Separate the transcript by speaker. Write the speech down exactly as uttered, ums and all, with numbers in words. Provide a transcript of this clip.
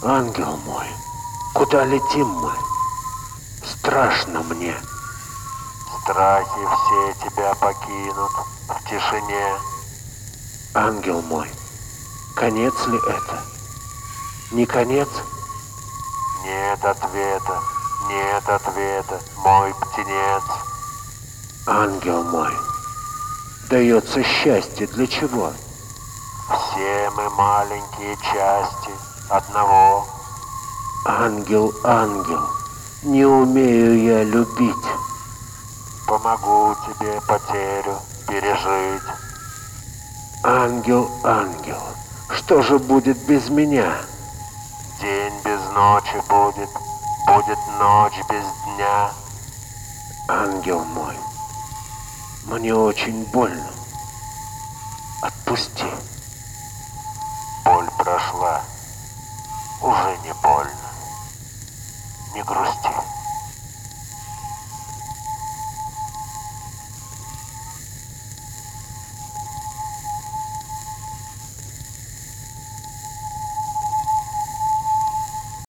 Speaker 1: Ангел мой, куда летим мы? Страшно мне.
Speaker 2: Страхи все тебя покинут в тишине.
Speaker 1: Ангел мой, конец ли это? Не конец?
Speaker 2: Нет ответа, нет ответа, мой птенец.
Speaker 1: Ангел мой, дается счастье для чего?
Speaker 2: Все мы маленькие части одного.
Speaker 1: Ангел, ангел, не умею я любить.
Speaker 2: Помогу тебе потерю пережить.
Speaker 1: Ангел, ангел, что же будет без меня?
Speaker 2: День без ночи будет, будет ночь без дня.
Speaker 1: Ангел мой, мне очень больно. Отпусти.
Speaker 2: Боль прошла, уже не больно. Не грусти.